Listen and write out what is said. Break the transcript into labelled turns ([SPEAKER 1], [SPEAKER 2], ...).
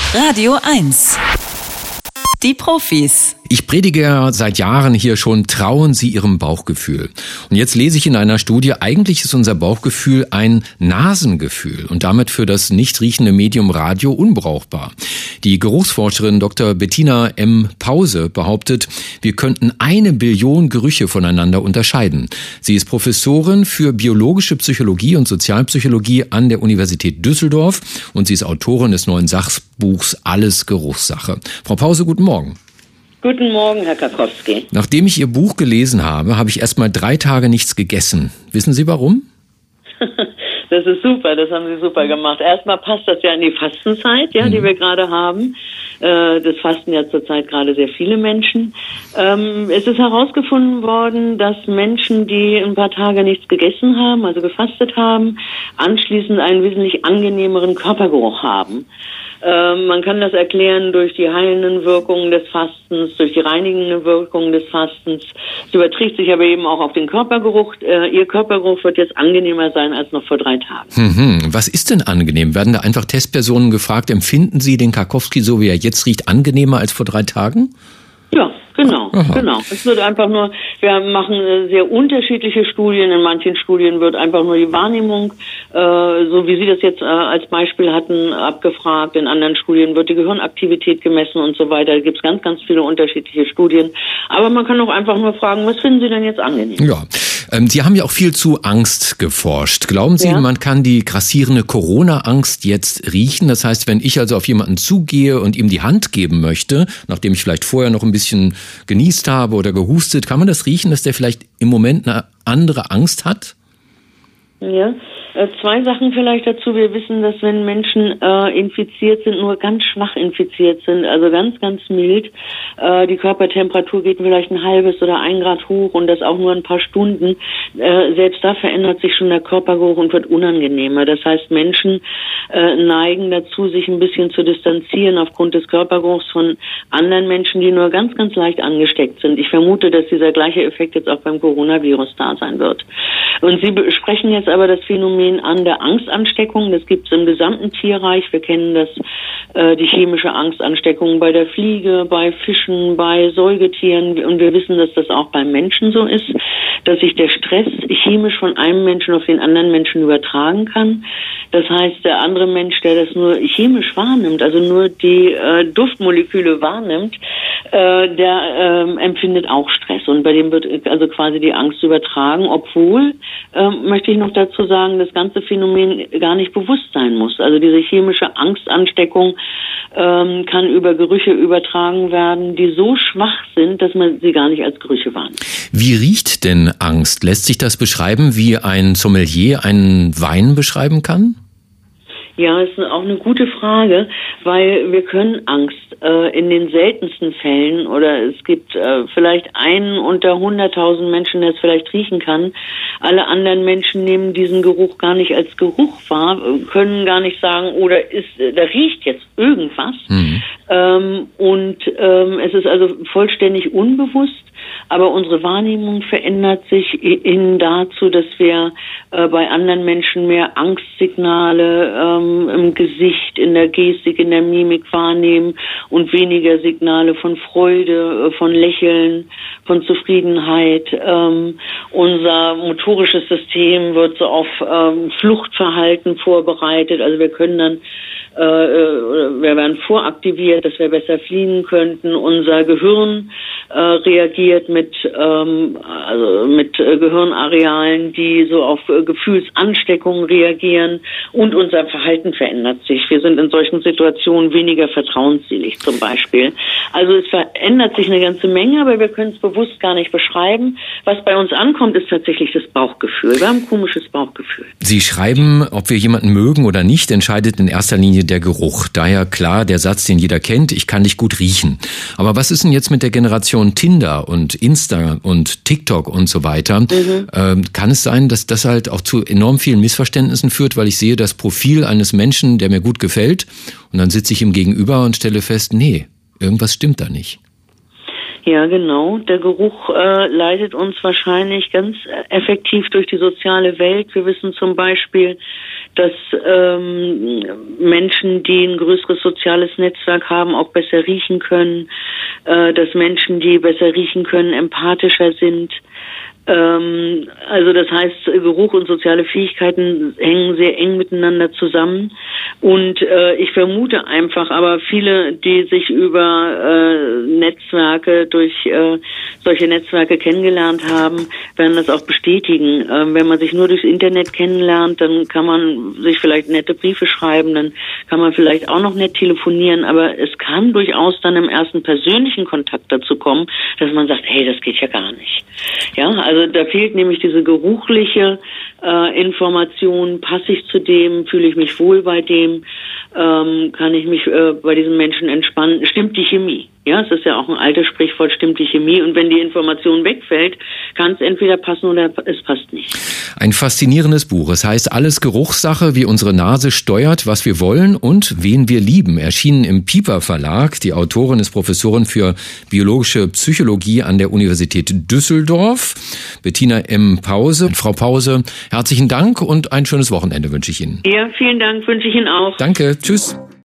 [SPEAKER 1] Radio 1. Die Profis.
[SPEAKER 2] Ich predige ja seit Jahren hier schon, trauen Sie Ihrem Bauchgefühl. Und jetzt lese ich in einer Studie, eigentlich ist unser Bauchgefühl ein Nasengefühl und damit für das nicht riechende Medium Radio unbrauchbar. Die Geruchsforscherin Dr. Bettina M. Pause behauptet, wir könnten 1 Billion Gerüche voneinander unterscheiden. Sie ist Professorin für biologische Psychologie und Sozialpsychologie an der Universität Düsseldorf und sie ist Autorin des neuen Sachbuchs Alles Geruchssache. Frau Pause, guten Morgen.
[SPEAKER 3] Guten Morgen, Herr Karkowski.
[SPEAKER 2] Nachdem ich Ihr Buch gelesen habe, habe ich erst mal 3 Tage nichts gegessen. Wissen Sie warum?
[SPEAKER 3] Das ist super, das haben Sie super gemacht. Erstmal passt das ja in die Fastenzeit, die wir gerade haben. Das fasten ja zurzeit gerade sehr viele Menschen. Es ist herausgefunden worden, dass Menschen, die ein paar Tage nichts gegessen haben, also gefastet haben, anschließend einen wesentlich angenehmeren Körpergeruch haben. Man kann das erklären durch die heilenden Wirkungen des Fastens, durch die reinigenden Wirkungen des Fastens. Es überträgt sich aber eben auch auf den Körpergeruch. Ihr Körpergeruch wird jetzt angenehmer sein als noch vor 3 Tagen.
[SPEAKER 2] Was ist denn angenehm? Werden da einfach Testpersonen gefragt, empfinden Sie den Karkowski, so wie er jetzt riecht, angenehmer als vor 3 Tagen?
[SPEAKER 3] Ja, genau. Es wird einfach nur, wir machen sehr unterschiedliche Studien. In manchen Studien wird einfach nur die Wahrnehmung, so wie Sie das jetzt als Beispiel hatten, abgefragt. In anderen Studien wird die Gehirnaktivität gemessen und so weiter. Da gibt es ganz, ganz viele unterschiedliche Studien. Aber man kann auch einfach nur fragen, was finden Sie denn jetzt angenehm?
[SPEAKER 2] Ja, Sie haben ja auch viel zu Angst geforscht. Glauben Sie, man kann die grassierende Corona-Angst jetzt riechen? Das heißt, wenn ich also auf jemanden zugehe und ihm die Hand geben möchte, nachdem ich vielleicht vorher noch ein bisschen genießt habe oder gehustet, kann man das riechen, dass der vielleicht im Moment eine andere Angst hat?
[SPEAKER 3] Ja, 2 Sachen vielleicht dazu. Wir wissen, dass wenn Menschen infiziert sind, nur ganz schwach infiziert sind, also ganz, ganz mild, die Körpertemperatur geht vielleicht ein halbes oder 1 Grad hoch und das auch nur ein paar Stunden. Selbst da verändert sich schon der Körpergeruch und wird unangenehmer. Das heißt, Menschen neigen dazu, sich ein bisschen zu distanzieren aufgrund des Körpergeruchs von anderen Menschen, die nur ganz, ganz leicht angesteckt sind. Ich vermute, dass dieser gleiche Effekt jetzt auch beim Coronavirus da sein wird. Und Sie besprechen jetzt aber das Phänomen an der Angstansteckung. Das gibt es im gesamten Tierreich. Wir kennen das, die chemische Angstansteckung bei der Fliege, bei Fischen, bei Säugetieren. Und wir wissen, dass das auch beim Menschen so ist, dass sich der Stress chemisch von einem Menschen auf den anderen Menschen übertragen kann. Das heißt, der andere Mensch, der das nur chemisch wahrnimmt, also nur die Duftmoleküle wahrnimmt, der empfindet auch Stress. Und bei dem wird also quasi die Angst übertragen, obwohl, möchte ich noch dazu sagen, das ganze Phänomen gar nicht bewusst sein muss. Also diese chemische Angstansteckung kann über Gerüche übertragen werden, die so schwach sind, dass man sie gar nicht als Gerüche wahrnimmt.
[SPEAKER 2] Wie riecht denn Angst? Lässt sich das beschreiben, wie ein Sommelier einen Wein beschreiben kann?
[SPEAKER 3] Ja, ist auch eine gute Frage, weil wir können Angst in den seltensten Fällen, oder es gibt vielleicht einen unter 100.000 Menschen, der es vielleicht riechen kann. Alle anderen Menschen nehmen diesen Geruch gar nicht als Geruch wahr, können gar nicht sagen, da riecht jetzt irgendwas. Es ist also vollständig unbewusst. Aber unsere Wahrnehmung verändert sich hin dazu, dass wir bei anderen Menschen mehr Angstsignale im Gesicht, in der Gestik, in der Mimik wahrnehmen und weniger Signale von Freude, von Lächeln, von Zufriedenheit. Unser motorisches System wird so auf Fluchtverhalten vorbereitet. Also wir können dann wir werden voraktiviert, dass wir besser fliehen könnten. Unser Gehirn reagiert mit Gehirnarealen, die so auf Gefühlsansteckungen reagieren, und unser Verhalten verändert sich. Wir sind in solchen Situationen weniger vertrauensselig zum Beispiel. Also es verändert sich eine ganze Menge, aber wir können es bewusst gar nicht beschreiben. Was bei uns ankommt, ist tatsächlich das Bauchgefühl. Wir haben ein komisches Bauchgefühl.
[SPEAKER 2] Sie schreiben, ob wir jemanden mögen oder nicht, entscheidet in erster Linie der Geruch. Daher klar der Satz, den jeder kennt, ich kann dich gut riechen. Aber was ist denn jetzt mit der Generation Tinder und Insta und TikTok und so weiter? Kann es sein, dass das halt auch zu enorm vielen Missverständnissen führt, weil ich sehe das Profil eines Menschen, der mir gut gefällt, und dann sitze ich ihm gegenüber und stelle fest, nee, irgendwas stimmt da nicht.
[SPEAKER 3] Ja, genau. Der Geruch leitet uns wahrscheinlich ganz effektiv durch die soziale Welt. Wir wissen zum Beispiel, dass Menschen, die ein größeres soziales Netzwerk haben, auch besser riechen können, dass Menschen, die besser riechen können, empathischer sind. Also das heißt, Geruch und soziale Fähigkeiten hängen sehr eng miteinander zusammen. Und ich vermute einfach, aber viele, die sich über Netzwerke, durch solche Netzwerke kennengelernt haben, werden das auch bestätigen. Wenn man sich nur durchs Internet kennenlernt, dann kann man sich vielleicht nette Briefe schreiben, dann kann man vielleicht auch noch nett telefonieren, aber es kann durchaus dann im ersten persönlichen Kontakt dazu kommen, dass man sagt, hey, das geht ja gar nicht. Ja, also da fehlt nämlich diese geruchliche Information, passe ich zu dem, fühle ich mich wohl bei dem, kann ich mich bei diesem Menschen entspannen, stimmt die Chemie. Ja, es ist ja auch ein altes Sprichwort, stimmt die Chemie. Und wenn die Information wegfällt, kann es entweder passen oder es passt nicht.
[SPEAKER 2] Ein faszinierendes Buch. Es heißt Alles Geruchssache, wie unsere Nase steuert, was wir wollen und wen wir lieben. Erschienen im Piper Verlag. Die Autorin ist Professorin für biologische Psychologie an der Universität Düsseldorf, Bettina M. Pause. Frau Pause, herzlichen Dank und ein schönes Wochenende wünsche ich Ihnen.
[SPEAKER 3] Ja, vielen Dank, wünsche ich Ihnen auch.
[SPEAKER 2] Danke, tschüss.